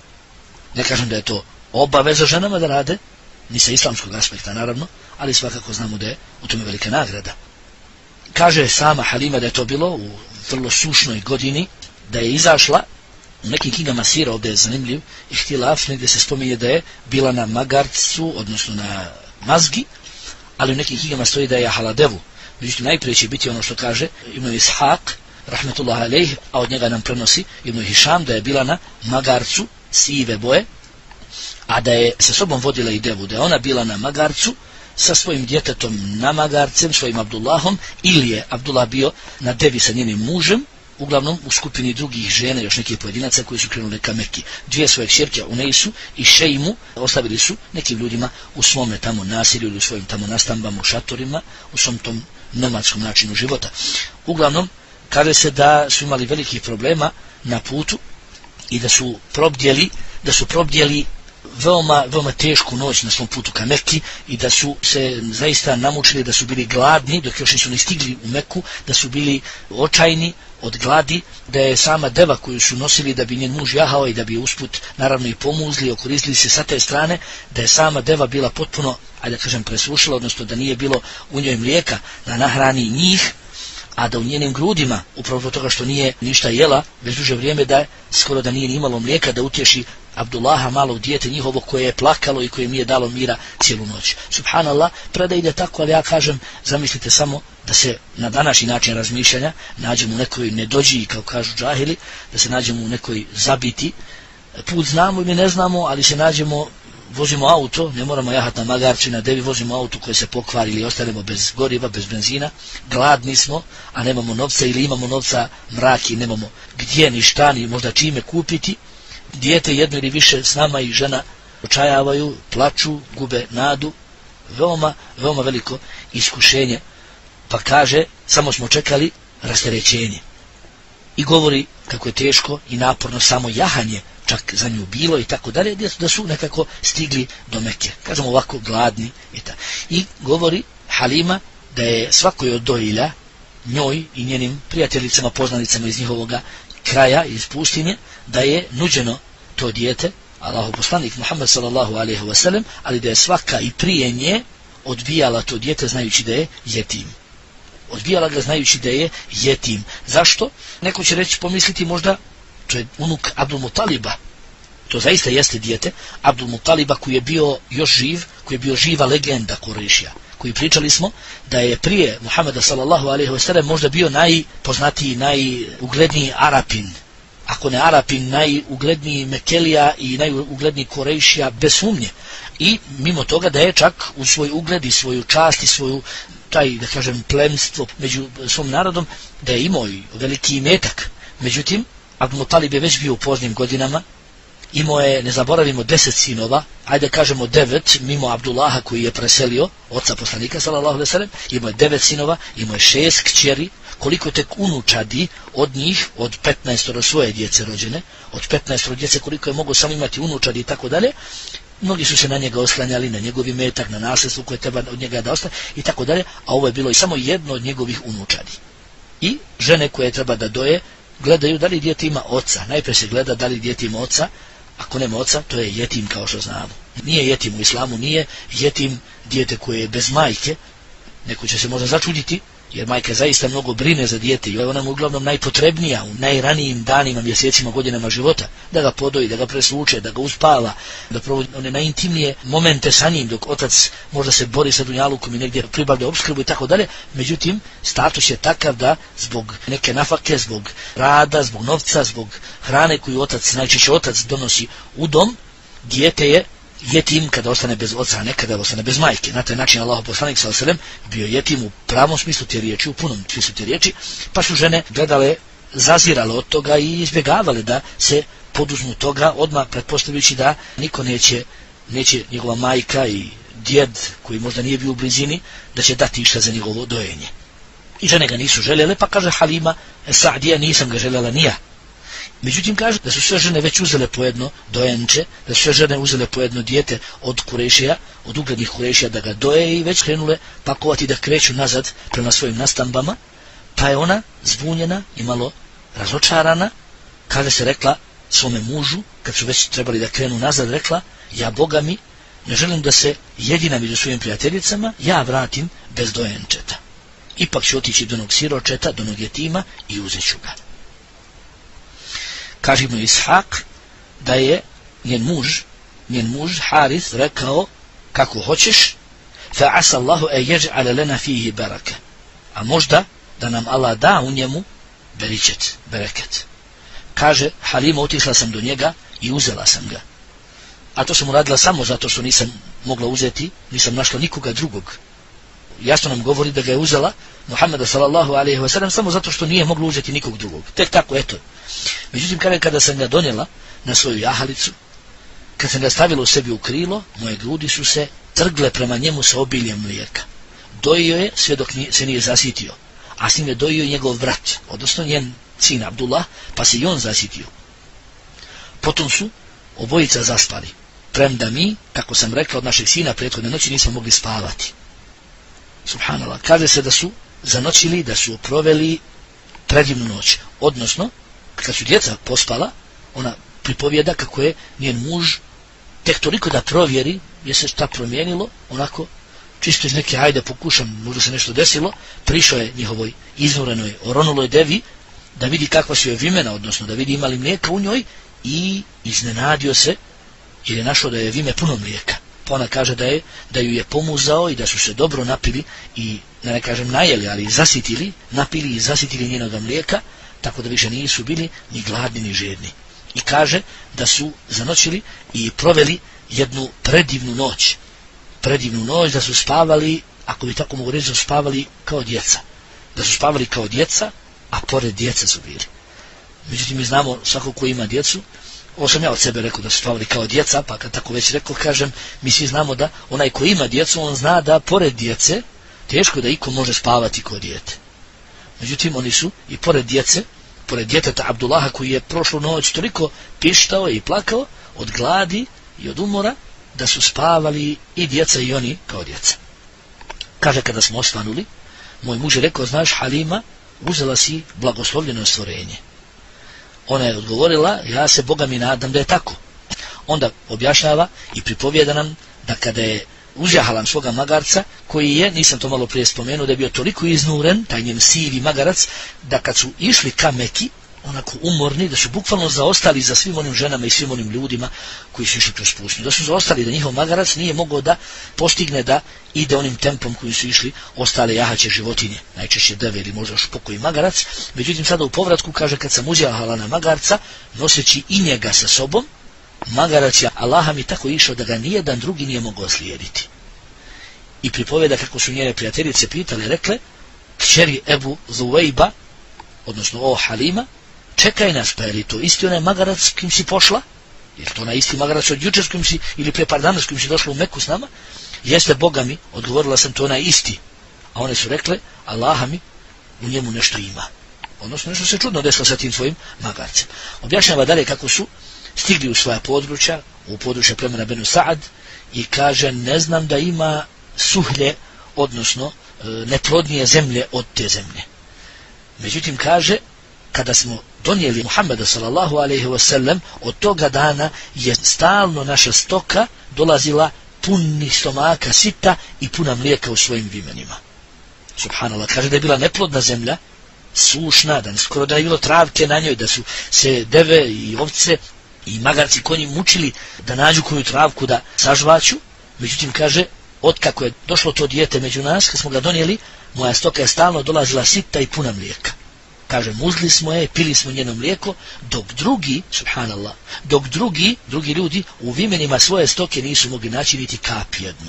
Ne kažem da je to obaveza ženama da rade, ni sa islamskog aspekta naravno, ali svakako znamo da je u tome velika nagrada. Kaže sama Halima da je to bilo u vrlo sušnoj godini, da je izašla U nekim knjigama sira, ovdje je zanimljiv ihtilaf, negdje se spominje da je bila na magarcu, odnosno na mazgi, ali u nekim knjigama stoji da je haladevu. Međutim, najprije će biti ono što kaže Ibn Ishaq, rahmetullah alejh, a od njega nam prenosi Ibn Hišam da je bila na magarcu sive boje, a da je sa sobom vodila i devu, da je ona bila na magarcu sa svojim djetetom na magarcem, svojim Abdullahom, ili je Abdullah bio na devi sa njenim mužem, uglavnom u skupini drugih žena, još nekih pojedinaca koji su krenuli ka Mekki. Dvije svoje kćerke, Uneisu i Šejmu, ostavili su nekim ljudima u svome tamo nasilju ili u svojim tamo nastambama, u šatorima, u svom tom nomadskom načinu života. Uglavnom, kaže se da su imali velikih problema na putu i da su probdjeli veoma tešku noć na svom putu ka Mekki i da su se zaista namučili, da su bili gladni dok još nisu ni stigli u Meku, da su bili očajni od gladi, da je sama deva koju su nosili da bi njen muž jahao i da bi usput naravno i pomuzli, okoristili se sa te strane, da je sama deva bila potpuno, ajde da kažem, presušila, odnosno da nije bilo u njoj mlijeka da nahrani njih, a da u njenim grudima, upravo zbog toga što nije ništa jela, već duže vrijeme da skoro da nije ni imalo mlijeka da utješi Abdullaha, malog dijete njihovo koje je plakalo i koje nije dalo mira cijelu noć. Subhanallah, preda ide tako, ali ja kažem, zamislite samo da se na današnji način razmišljanja nađemo u nekoj nedođiji, kao kažu džahili, da se nađemo u nekoj zabiti. Put znamo ili ne znamo, ali se nađemo, vozimo auto, ne moramo jahati na magarcu i na devi, vozimo auto koje se pokvari ili ostanemo bez goriva, bez benzina, gladni smo, a nemamo novca ili imamo novca mraki, nemamo gdje ni šta, ni možda čime kupiti. Dijete jedno ili više s nama i žena očajavaju, plaču, gube nadu, veoma veliko iskušenje. Pa kaže, samo smo čekali rasterećenje. I govori kako je teško i naporno samo jahanje čak za nju bilo i tako dalje, da su nekako stigli do Mekke. Kažemo ovako, gladni i tako. I govori Halima da je svakoj od dojilja, njoj i njenim prijateljicama, poznanicama iz njihovoga kraja, iz pustinje, da je nuđeno to dijete, Allahov poslanik Muhammed sallallahu alejhi ve sellem, ali da je svaka i prije nje odbijala to dijete znajući da je jetim. Odbijala ga znajući da je jetim. Zašto? Neko će reći, pomisliti možda, to je unuk Abdul Mutaliba. To zaista jeste dijete Abdul Mutaliba koji je bio još živ, koji je bio živa legenda Kurejšija, koji pričali smo da je prije Muhameda sallallahu alejhi ve sellem možda bio najpoznatiji, najugledniji Arapin. Ako ne Arapin, najugledniji Mekelija i najugledniji Kurejšija bez sumnje. I mimo toga da je čak u svoj ugled i svoju čast i svoju taj, da kažem, plemstvo među svom narodom, da je imao i veliki imetak. Međutim, Abdul Mutalib je već bio u poznim godinama, imao je, ne zaboravimo, 10 sinova, ajde kažemo 9, mimo Abdullaha koji je preselio, oca poslanika, sallallahu alejhi ve sellem, imao je 9 sinova, imao je 6 kćeri, koliko tek unučadi od njih, od 15 svoje djece rođene, od 15 djece koliko je mogo samo imati unučadi i tako dalje. Mnogi su se na njega oslanjali, na njegov imetak, na nasljedstvo koje treba od njega da ostane i tako dalje, a ovo je bilo i samo jedno od njegovih unučadi. I žene koje treba da doje, gledaju da li dijete ima oca. Najprije se gleda da li dijete ima oca, ako nema oca, to je jetim kao što znamo. Nije jetim u islamu, nije jetim dijete koje je bez majke. Neko će se možda začuditi, jer majka zaista mnogo brine za dijete i ona mu uglavnom najpotrebnija u najranijim danima, mjesecima, godinama života, da ga podoji, da ga presvuče, da ga uspava, da provodi one najintimnije momente sa njim, dok otac možda se bori sa dunjalukom i negdje pribavlja opskrbu i tako dalje. Međutim, status je takav da zbog neke nafake, zbog rada, zbog novca, zbog hrane koju najčešće otac donosi u dom, dijete je jetim kada ostane bez oca, a ne kada ostane bez majke. Na taj način Allahov poslanik sallallahu alejhi ve sellem bio jetim u pravom smislu te riječi, u punom smislu te riječi, pa su žene gledale, zazirale od toga i izbjegavale da se poduzmu toga, odmah pretpostavljajući da niko neće njegova majka i djed, koji možda nije bio u blizini, da će dati išta za njegovo dojenje. I žene ga nisu željele, pa kaže Halima Sa'dija, nisam ga željela ni ja. Međutim, kaže da su sve žene već uzele po jedno dojenče, da su sve žene uzele po jedno dijete od Kurejšija, od uglednih Kurejšija da ga doje i već krenule pakovati da kreću nazad prema svojim nastambama, pa je ona zbunjena i malo razočarana, kaže se rekla svome mužu, kad su već trebali da krenu nazad, rekla, ja Boga mi ne želim da se jedina među svojim prijateljicama ja vratim bez dojenčeta. Ipak ću otići do onog siročeta, do onog jetima i uzet ću ga. kaže Ibn Ishaq, da je njen muž Haris rekao, kako hoćeš, fa asa Allahu an yaj'ala lana fihi baraka, a možda da nam Allah da u njemu bereket. Kaže Halima, otišla sam do njega i uzela sam ga, a to sam uradila samo zato što nisam mogla uzeti, nisam našla nikoga drugog. Jasno nam govori da ga je uzela Muhammeda sallallahu alejhi ve sellem samo zato što nije mogla uzeti nikog drugog, tek tako, eto. Međutim, kada sam ga donijela na svoju jahalicu, kad sam ga stavila u sebi u krilo, moje grudi su se trgle prema njemu sa obiljem mlijeka. Dojio je sve dok se nije zasitio, a s njim je dojio njegov brat, odnosno njen sin Abdullah, pa se i on zasitio. Potom su obojica zaspali, premda mi, kako sam rekla, od našeg sina prethodne noći nismo mogli spavati. Subhanallah, kaže se da su zanoćili, da su proveli predivnu noć, odnosno kad su djeca pospala, ona pripovijeda kako je njen muž tek toliko da provjeri je se šta promijenilo, onako čisto iz neke ajde pokušam, možda se nešto desilo, prišao je njihovoj iznurenoj oronuloj devi da vidi kakva su joj vimena, odnosno da vidi ima li mlijeka u njoj, i iznenadio se jer je našao da je vime puno mlijeka. Pa ona kaže da ju je pomuzao i da su se dobro napili i, ne kažem najeli, ali napili i zasitili njenoga mlijeka, tako da više nisu bili ni gladni ni žedni. I kaže da su zanoćili i proveli jednu predivnu noć, da su spavali, ako bi tako mogu reći, da su spavali kao djeca, a pored djeca su bili. Međutim, mi znamo, svako ko ima djecu, ovo sam ja od sebe rekao da su spavali kao djeca, pa kad tako već rekao, kažem, mi svi znamo da onaj ko ima djecu, on zna da pored djece teško da iko može spavati kao dijete. Međutim, oni su i pored djeteta Abdullaha, koji je prošlu noć toliko pištao i plakao od gladi i od umora, da su spavali i djeca i oni kao djeca. Kaže, kada smo osvanuli, moj muž je rekao, znaš Halima, uzela si blagoslovljeno stvorenje. Ona je odgovorila, ja se Boga mi nadam da je tako. Onda objašnjava i pripovijeda nam da kada je uzjahala svoga magarca, koji je, nisam to malo prije spomenuo, da je bio toliko iznuren, taj njen sivi magarac, da kad su išli ka Meki, onako umorni, da su bukvalno zaostali za svim onim ženama i svim onim ljudima koji su išli kroz pustinju. Da su zaostali, da njihov magarac nije mogao da postigne da ide onim tempom kojim su išli ostale jahaće životinje, najčešće deve ili možda špokoji magarac. Međutim, sada u povratku kaže, kad sam uzjahala na magarca, noseći i njega sa sobom, magarac je Allaha mi tako išao da ga nijedan drugi nije mogao slijediti. I pripoveda kako su njene prijateljice pitale, rekle, kćeri Ebu Zuvejba, odnosno o Halima, čekaj nas, pa je li to isti onaj magarac s kim si pošla? Je li to onaj isti magarac od jučer s kojim si, ili prije par dana s kojim si došla u Meku s nama? Jeste, Boga mi, odgovorila sam, to onaj isti. A one su rekle, Allaha mi, u njemu nešto ima. Odnosno nešto se čudno desilo sa tim svojim magarcem. Objašnjava dalje kako su stigli u svoja područja, u područja plemena Benu Sa'ad, i kaže, ne znam da ima suhlje, odnosno neplodnije zemlje od te zemlje. Međutim, kaže, kada smo donijeli Muhammeda sallallahu alejhi ve sellem, od toga dana je stalno naša stoka dolazila punih stomaka, sita i puna mlijeka u svojim vimenima. Subhanallah, kaže da je bila neplodna zemlja, sušna, da skoro da je bilo travke na njoj, da su se deve i ovce i magarci konji mučili da nađu koju travku da sažvaću. Međutim, kaže, otkako je došlo to dijete među nas, kad smo ga donijeli, moja stoka je stalno dolazila sita i puna mlijeka. Kaže, muzli smo je, pili smo njeno mlijeko, dok drugi, subhanallah, drugi ljudi u vimenima svoje stoke nisu mogli naći niti kap jednu.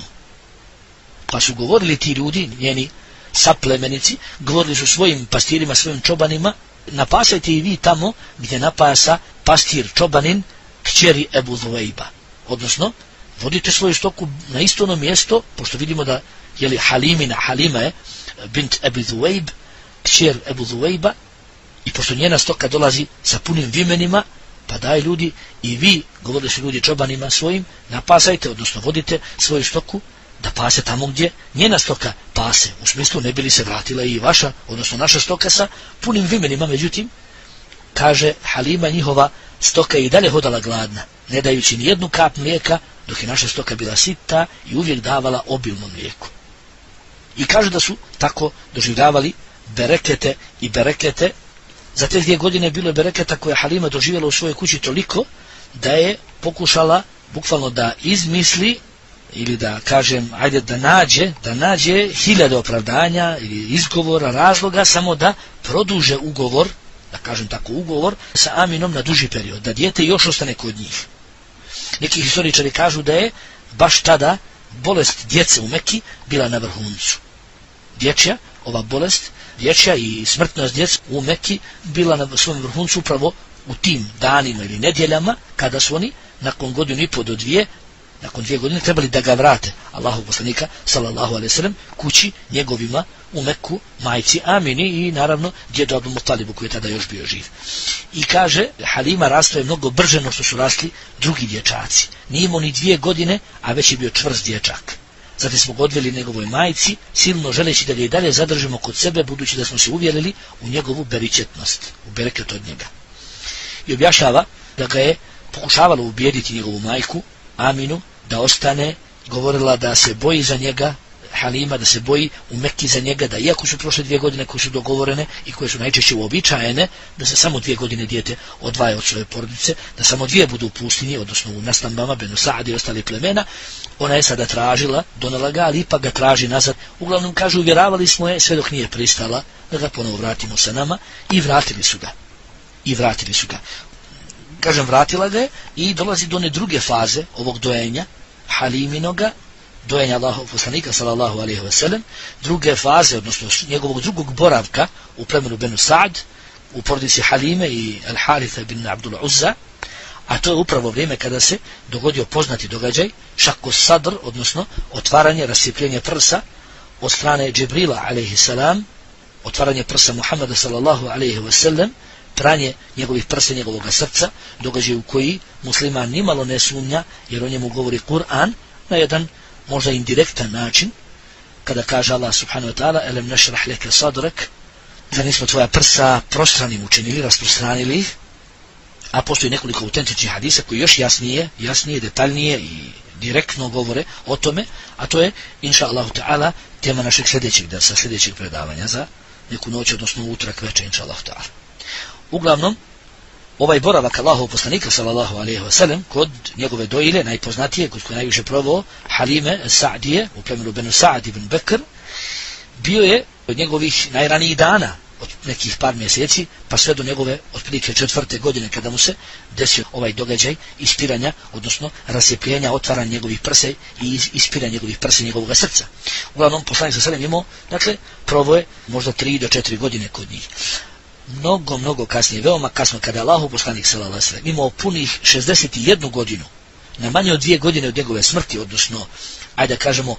Pa su govorili ti ljudi, njeni saplemenici, govorili su svojim pastirima, svojim čobanima, napasajte i vi tamo gdje napasa pastir čobanin kćeri Ebu Zuvejba. Odnosno, vodite svoju stoku na isto ono mjesto, pošto vidimo da je Halima je bint Ebu Zuvejb, kćer Ebu Zuvejba, i pošto njena stoka dolazi sa punim vimenima, pa daj ljudi, i vi, govorili su ljudi čobanima svojim, napasajte, odnosno vodite svoju stoku da pase tamo gdje njena stoka pase, u smislu ne bi li se vratila i vaša, odnosno naša stoka sa punim vimenima. Međutim, kaže, Halima, njihova stoka je i dalje hodala gladna, ne dajući ni jednu kap mlijeka, dok je naša stoka bila sita i uvijek davala obilno mlijeko. I kaže da su tako doživljavali berekete Za te 2 godine bilo je bereketa koje Halima doživjela u svojoj kući toliko da je pokušala bukvalno da izmisli ili da kažem, ajde da nađe 1000 opravdanja ili izgovora, razloga samo da produže ugovor, da kažem tako ugovor, sa Aminom na duži period, da dijete još ostane kod njih. Neki historičari kažu da je baš tada bolest djece u Mekki bila na vrhuncu. Ova bolest dječja i smrtnost djece u Mekki bila na svom vrhuncu upravo u tim danima ili nedjeljama kada su oni nakon 1,5 do 2, nakon 2 godine trebali da ga vrate Allahov poslanika sallallahu alejhi ve sellem kući njegovima u Mekku, majci Amini i naravno djedu Abdul Mutalibu koji je tada još bio živ. I kaže, Halima rastao je mnogo brže no što su rasli drugi dječaci. Nije imao ni 2 godine, a već je bio čvrst dječak. Zatim smo ga odveli njegovoj majci, silno želeći da ga i dalje zadržimo kod sebe, budući da smo se uvjerili u njegovu beričetnost, u bereket od njega. I objašnjava da ga je pokušavala ubijediti njegovu majku, Aminu, da ostane, govorila da se boji za njega, Halima, da se boji u Mekki za njega, da iako su prošle 2 godine koje su dogovorene i koje su najčešće uobičajene, da se samo 2 godine dijete odvaja od svoje porodice, da samo 2 budu u pustinji, odnosno u nastambama, Benu Saad i ostali plemena. Ona je sada tražila, donela ga, ali ipak ga traži nazad. Uglavnom, kaže, uvjeravali smo je sve dok nije pristala da ga ponovo vratimo sa nama i vratili su ga. Kažem, vratila ga je i dolazi do one druge faze ovog dojenja, Haliminoga, dojenja Allahov poslanika sallallahu alejhi ve sellem, druge faze, odnosno njegovog drugog boravka u plemenu Benu Saad, u porodici Halime i Al-Haritha ibn Abdul Uzza, a to je upravo vrijeme kada se dogodio poznati događaj, šakku sadr, odnosno otvaranje, rascijepljenje prsa od strane Džibrila alejhi salam, otvaranje prsa Muhammeda sallallahu alejhi ve sellem, pranje njegovih prsa, njegovog srca, događaj u koji musliman nimalo ne sumnja, jer o njemu govori Kur'an na jedan možda indirektan način, kada kaže Allah subhanahu wa ta'ala, elem nešrah leke sadrak, da nismo tvoja prsa prostranim učinili, rasprostranili ih, a postoji nekoliko autentičnih hadisa koji još jasnije, detaljnije i direktno govore o tome, a to je, inša Allahu ta'ala, tema našeg sljedećeg predavanja za neku noć, odnosno utrak večer, inša Allahu ta'ala. Uglavnom, ovaj boravak Allahov poslanika sallallahu alejhi ve sellem kod njegove dojilje, najpoznatije, kod koje najviše provao, Halime Sa'dije u plemenu Benu Sa'd ibn Bekr, bio je od njegovih najranijih dana, od nekih par mjeseci, pa sve do njegove otprilike 4. godine kada mu se desio ovaj događaj ispiranja, odnosno rascijepljenja, otvaranja njegovih prsa i ispiranja njegovih prsa i njegovog srca. Uglavnom, poslanik sallallahu alejhi ve sellem imao, dakle, provao je možda 3 do 4 godine kod njih. Mnogo kasnije, veoma kasno, kada je Allahov poslanik sallallahu alejhi ve sellem imao punih 61 godinu, na manje od 2 godine od njegove smrti, odnosno, ajde da kažemo,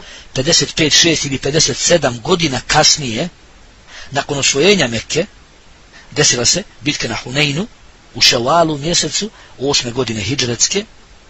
55, 6 ili 57 godina kasnije, nakon osvojenja Mekke, desila se bitka na Huneinu u Ševalu mjesecu 8. godine hidžretske,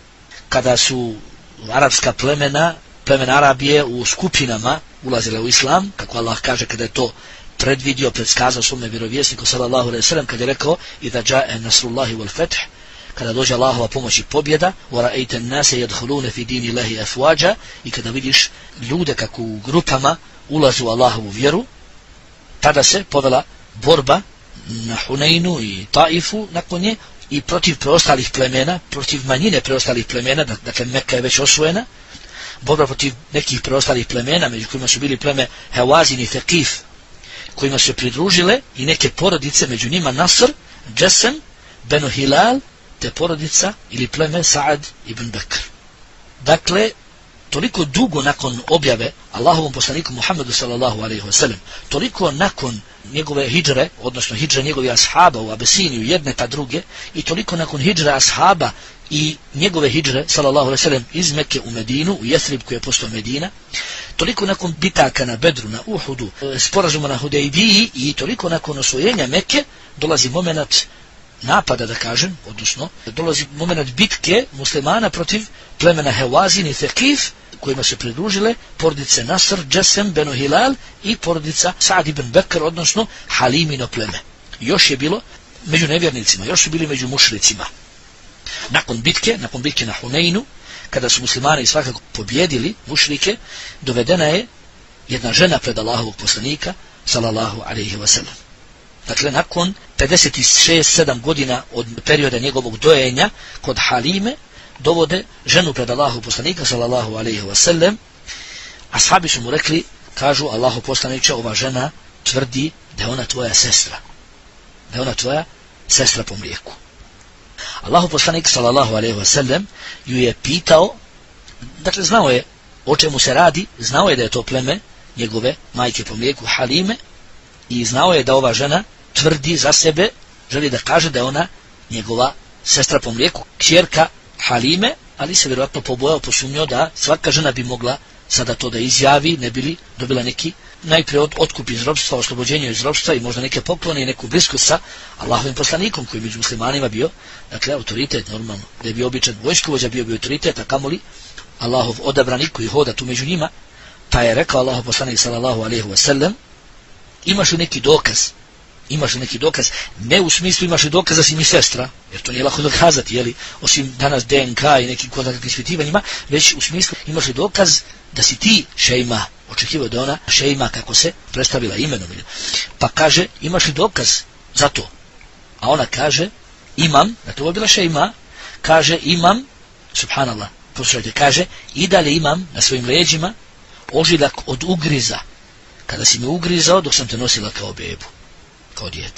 kada su arapska plemena Arabije u skupinama ulazile u islam, kako Allah kaže kada je to predvidio, predskazao svome vjerovjesniku sallallahu alejhi ve sellem, kada je rekao idha jaa nasrullahi wal fath, kada dođe Allahova pomoć i pobjeda, wa ra'aita an-nasa yadkhuluna fi dinillahi afwaja, i kada vidiš ljude kako u grupama ulazu u Allahovu vjeru, tada se povela borba na Huneinu i Taifu nakon nje i protiv preostalih plemena, protiv manjine preostalih plemena, dakle Mekka je već osvojena, borba protiv nekih preostalih plemena, među kojima su bili pleme Hawazin i Thaqif, kojima su se pridružile i neke porodice, među njima Nasr, Jasem, Benu Hilal, te porodica ili pleme Sa'ad ibn Bekr. Dakle, toliko dugo nakon objave Allahovom poslaniku Muhammedu sallallahu alejhi ve sellem, toliko nakon njegove hidžre, odnosno hidžre njegovih ashaba u Abesiniju, jedne pa druge, i toliko nakon hidžre ashaba i njegove hidžre sallallahu alejhi ve sellem iz Mekke u Medinu, u Jesrib koji je postao Medina, toliko nakon bitaka na Bedru, na Uhudu, sporazuma na Hudejbiji i toliko nakon osvojenja Mekke, dolazi moment napada, da kažem, odnosno dolazi moment bitke muslimana protiv plemena Hawazin i Thaqif, kojima se pridružile porodice Nasr, Jasem, Benu Hilal i porodica Sa'd ibn Bekr, odnosno Halimino pleme. Još je bilo među nevjernicima, još su bili među mušricima. Nakon bitke na Huneinu, kada su muslimani svakako pobjedili mušrike, dovedena je jedna žena pred Allahovog poslanika sallallahu alejhi ve sellem. Dakle, nakon 56-7 godina od perioda njegovog dojenja kod Halime, dovode ženu pred Allahu poslanika sallallahu alejhi ve sellem. Ashabi su mu rekli, kažu, Allahu poslaniče, ova žena tvrdi da je ona tvoja sestra. Da je ona tvoja sestra po mlijeku. Allahu poslanik sallallahu alejhi ve sellem ju je pitao, dakle znao je o čemu se radi, znao je da je to pleme njegove majke po mlijeku Halime i znao je da ova žena tvrdi za sebe, želi da kaže da je ona njegova sestra po mlijeku, kćerka Halime, ali se vjerojatno pobojao, posumnjao da svaka žena bi mogla sada to da izjavi, ne bi li dobila neki najprije otkup iz robstva, oslobođenje iz robstva i možda neke poklone i neku bliskost sa Allahovim poslanikom koji među muslimanima bio, dakle, autoritet normalno, da je bio običan vojskovođa, bio bi autoritet, a kamoli Allahov odabranik koji hoda tu među njima. Pa je rekao Allahov poslanik sallallahu alejhi ve sellem, imaš li neki dokaz? Imaš li neki dokaz? Ne u smislu imaš li dokaz da si mi sestra, jer to nije lako dokazati, jeli, osim danas DNK i nekim kakvim ispitivanjima, već u smislu imaš li dokaz da si ti Šejma, očekivao da ona Šejma kako se predstavila imenom. Pa kaže, imaš li dokaz za to? A ona kaže, imam, da to je bila Šejma, kaže, imam, subhanallah, poslušajte, kaže, i dalje imam na svojim leđima ožiljak od ugriza, kada si me ugrizao dok sam te nosila kao bebu, kao dijete.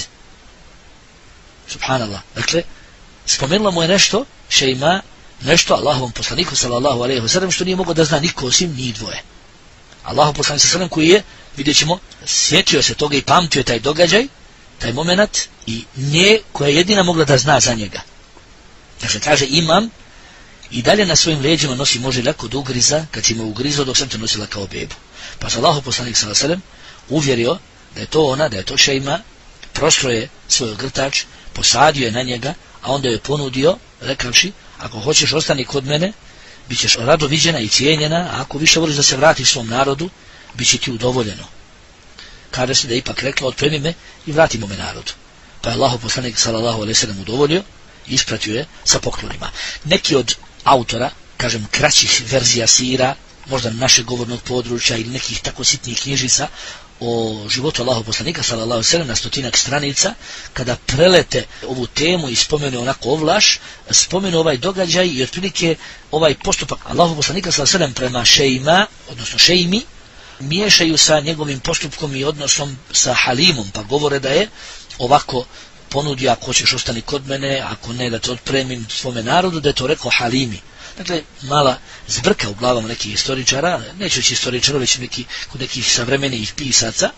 Subhanallah. Dakle, spomenula mu je nešto, Šejma, nešto Allahovom poslaniku sallallahu alejhi ve sellem što nije mogao da zna niko osim njih dvoje. Allahov poslanik sallallahu alejhi ve sellem koji je, vidjet ćemo, sjetio se toga i pamtio taj događaj, taj moment i nje koja je jedina mogla da zna za njega. Dakle, kaže, imam i dalje na svojim leđima nosim ožiljak od ugriza kad si me ugrizao dok sam te nosila kao bebu. Pa se Allahov poslanik sallallahu alejhi ve sellem uvjerio da je to ona, da je to Šejma, prostroje svoj ogrtač, posadio je na njega, a onda je ponudio, rekavši, ako hoćeš ostani kod mene, bit ćeš rado viđena i cijenjena, a ako više voliš da se vratiš svom narodu, bit će ti udovoljeno. Kaže se da je ipak rekla, otpremi me i vratimo me narodu. Pa je Allahov poslanik sallallahu alejhi ve sellem udovoljio i ispratio je sa poklonima. Neki od autora, kažem, kraćih verzija sira, možda našeg govornog područja ili nekih tako sitnih knjižica o životu Allahov poslanika sallallahu alejhi ve sellem na 100-ak stranica, kada prelete ovu temu i spomenu onako ovlaš, spomenu ovaj događaj i otprilike ovaj postupak Allahov poslanika sallallahu alejhi ve sellem prema Šejma, odnosno Šejmi, miješaju sa njegovim postupkom i odnosom sa Halimom, pa govore da je ovako ponudio, ako hoćeš ostani kod mene, ako ne da te otpremim svome narodu, da je to rekao Halimi. Dakle, mala zbrka u glavama nekih historičara, neću reći historičara, već kod nekih savremenijih pisaca,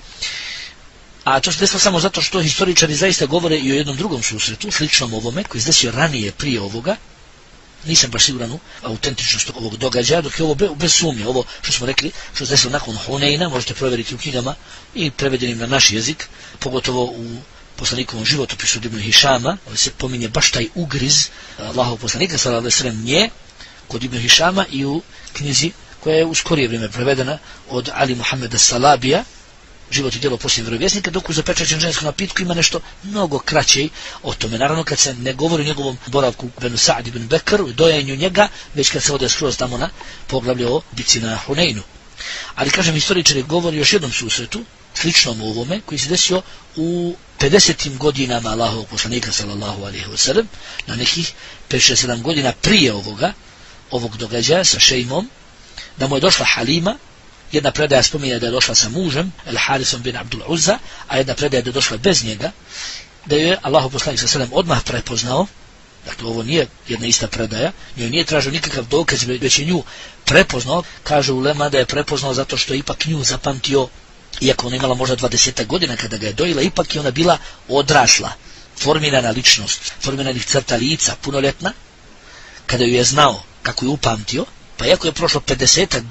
a to se desilo samo zato što historičari zaista govore i o jednom drugom susretu, sličnom ovome, koji se desio ranije prije ovoga. Nisam baš siguran u autentičnost ovog događaja, dok je ovo bez sumnje, ovo što smo rekli, što se desilo nakon Hunejna, možete provjeriti u knjigama i prevedenim na naš jezik, pogotovo u poslanikovom životopisu Ibn Hišama, se pominje baš taj ugriz Allahov poslanika sallallahu alejhi ve sellem nje kod Ibn Hišama i u knjizi koja je u skorije vrijeme prevedena od Ali Muhammeda Salabija, Život i djelo posljednjeg vjerovjesnika, dok u zapečaćen ženskom napitku ima nešto mnogo kraće o tome. Naravno, kad se ne govori o njegovom boravku u Benu Sa'd ibn Bekr, u dojenju njega, već kad se ode skroz tamo na poglavlje o bici na Hunejnu. Ali, kažem, historičari govori još jednom susretu, sličnom ovome, koji se desio u 50. godinama Allahovog poslanika sallallahu alejhi ve sellem, na nekih 5-7 godina prije ovog događaja sa Šejmom, da mu je došla Halima. Jedna predaja spominje da je došla sa mužem, El Harisom bin Abdul Uzza, a jedna predaja da je došla bez njega, da je Allahov poslanik sallallahu alejhi ve sellem odmah prepoznao. Dakle, ovo nije jedna ista predaja, njoj nije tražio nikakav dokaz, već je nju prepoznao. Kaže ulema da je prepoznao zato što je ipak nju zapamtio, iako ona imala možda 20 godina kada ga je dojila, ipak je ona bila odrasla, formirana ličnost, formirana crta lica, punoljetna, kada ju je znao kako je upamtio, pa iako je prošlo 50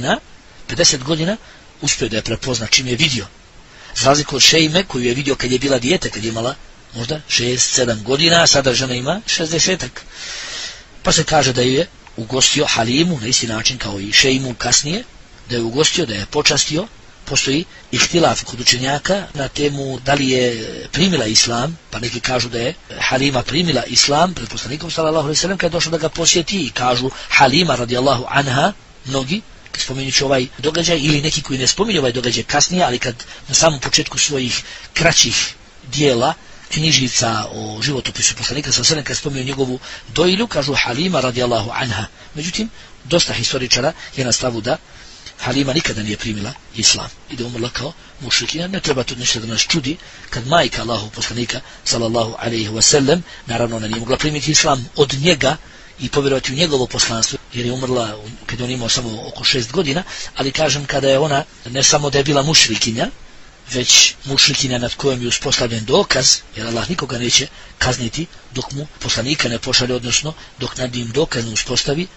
godina, uspio da je prepozna čim je vidio. Za razliku od Šejme, koju je vidio kad je bila dijete, kad je imala možda 6-7 godina, a sada žena ima 60-ak. Pa se kaže da je ugostio Halimu na isti način kao i Šejmu kasnije, da je ugostio, da je počastio. Postoji ihtilaf kod učenjaka na temu da li je primila islam, pa neki kažu da je Halima primila islam pred poslanikom sallallahu alejhi ve sellem kad je došao da ga posjeti, i kažu Halima radijallahu anha, mnogi spominjući ovaj događaj, ili neki koji ne spominju ovaj događaj kasnije, ali kad na samom početku svojih kraćih dijela, knjižica o životopisu poslanika sallallahu alejhi ve sellem, kad spominju njegovu dojilju, kažu Halima radijallahu anha. Međutim, dosta historičara je na stavu da Halima nikada nije primila islam i da je umrla kao mušrikinja. Ne treba to ništa da nas čudi kad majka Allahu poslanika sallallahu alejhi ve sellem, naravno ona nije mogla primiti islam od njega i povjerovati u njegovo poslanstvo, jer je umrla kad je on imao samo oko 6 godina, ali kažem, kada je ona ne samo da je bila mušrikinja, već mušrikinja nad kojom je uspostavljen dokaz, jer Allah nikoga neće kazniti dok mu poslanika ne pošalje, odnosno dok nad njim dokaz ne uspostavi,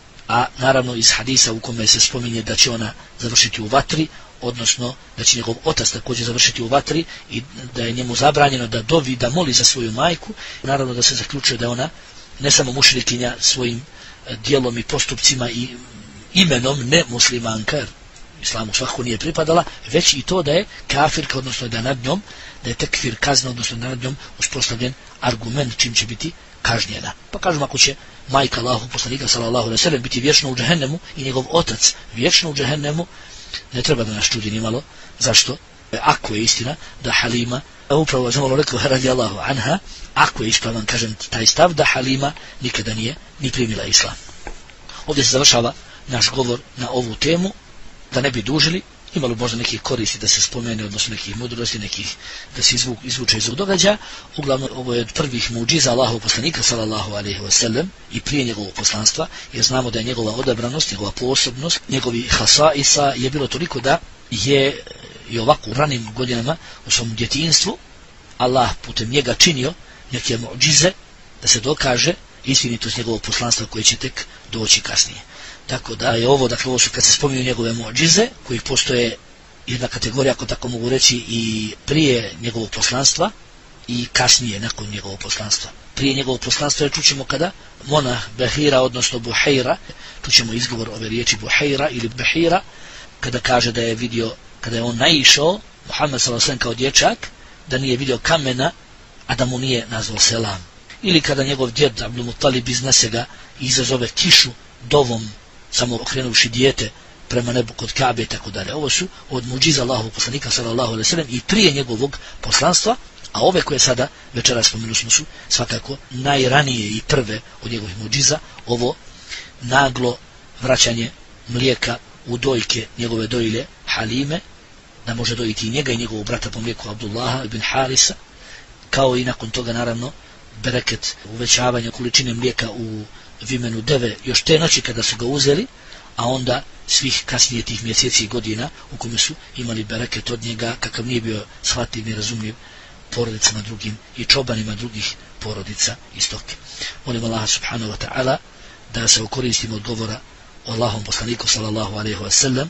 a naravno iz hadisa u kome se spominje da će ona završiti u vatri, odnosno da će njegov otac također završiti u vatri i da je njemu zabranjeno da dovi, da moli za svoju majku, naravno da se zaključuje da je ona ne samo mušrikinja svojim djelom i postupcima i imenom ne muslimanka, jer islamu svakako nije pripadala, već i to da je kafirka, odnosno da je nad njom, da je tekfir kazna, odnosno da je nad njom uspostavljen argument čim će biti kažnjena. Pa kažemo, ako će majka Allahu poslanika sallallahu alejhi ve sellem biti vječno u džehennemu i njegov otac vječno u džehennemu, ne treba da nas čudi nimalo. Zašto? Ako je istina da Halima, upravo zamalo rekao radijallahu anha, ako je ispravan, kažem, taj stav da Halima nikada nije ni primila islam. Ovdje se završava naš govor na ovu temu, da ne bi dužili, imalo možda nekih koristi da se spomene, odnosno nekih mudrosti, nekih da se izvuče iz ovog događaja. Uglavnom, ovo je od prvih muđiza Allahov poslanika sallallahu alejhi ve sellem i prije njegovog poslanstva, jer znamo da je njegova odabranost, njegova posebnost, njegovi hasaisa je bilo toliko da je i ovako u ranim godinama u svom djetinjstvu Allah putem njega činio neke muđize da se dokaže istinitost njegovog poslanstva koje će tek doći kasnije. Tako da je ovo, dakle, ovo su kad se spominju njegove muđize, koji postoje jedna kategorija, ako tako mogu reći, i prije njegovog poslanstva i kasnije nakon njegovog poslanstva. Prije njegovog poslanstva je čućemo kada monah Behira, odnosno Buhejra, čućemo izgovor ove riječi Buhejra ili Behira, kada kaže da je vidio, kada je on naišao, Muhammed sallallahu alejhi ve sellem kao dječak, da nije vidio kamena, a da mu nije nazvao selam. Ili kada njegov djed Abdul Muttalib iznese ga i izazove kišu dovom, samo okrenuvši dijete prema nebu kod Kabe i tako dalje. Ovo su od muđiza Allahovog poslanika sallallahu alejhi ve sellem i prije njegovog poslanstva, a ove koje sada večeras spomenuli smo su svakako najranije i prve od njegovih muđiza, ovo naglo vraćanje mlijeka u dojke njegove dojilje Halime, da može dojiti i njega i njegovog brata po mlijeku Abdullaha ibn Harisa, kao i nakon toga naravno bereket uvećavanja količine mlijeka u vimenu deve još te noći kada su ga uzeli, a onda svih kasnije tih mjeseci i godina u kome su imali bereket od njega, kakav nije bio shvatljiv i razumljiv porodicama drugim i čobanima drugih porodica i stoke. Molim Allaha subhanahu wa ta'ala da se koristimo od govora o Allahom poslaniku sallallahu alejhi ve sellem,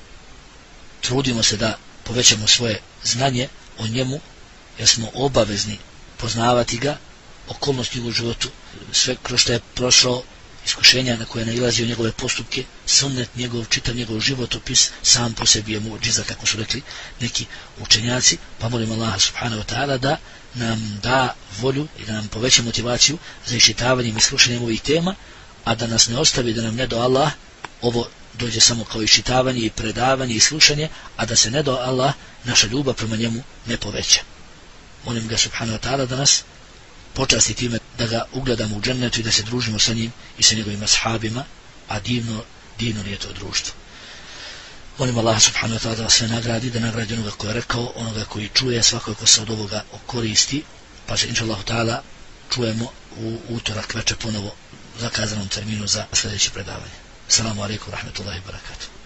trudimo se da povećamo svoje znanje o njemu, jer smo obavezni poznavati ga, okolnosti u životu, sve kroz što je prošao, iskušenja na koje je nailazio, njegove postupke, sunnet njegov, čitav njegov životopis sam po sebi je muđiza, kako su rekli neki učenjaci. Pa molim Allaha subhanahu wa ta'ala da nam da volju i da nam poveća motivaciju za iščitavanjem i slušanjem ovih tema, a da nas ne ostavi, da nam ne do Allah ovo dođe samo kao iščitavanje i predavanje i slušanje, a da se ne do Allah naša ljubav prema njemu ne poveća. Molim ga subhanahu wa ta'ala da nas počasti time da ga ugledamo u džennetu i da se družimo sa njim i sa njegovim ashabima, a divno je to društvo. Molim Allah subhanahu wa ta'ala da sve nagradi, da nagradi onoga ko je rekao, onoga koji čuje, svako ko se od ovoga koristi, pa se inša Allah ta'ala čujemo u utorak večer ponovo zakazanom terminu za sljedeće predavanje. Assalamu alaikum wa rahmatullahi wa barakatuh.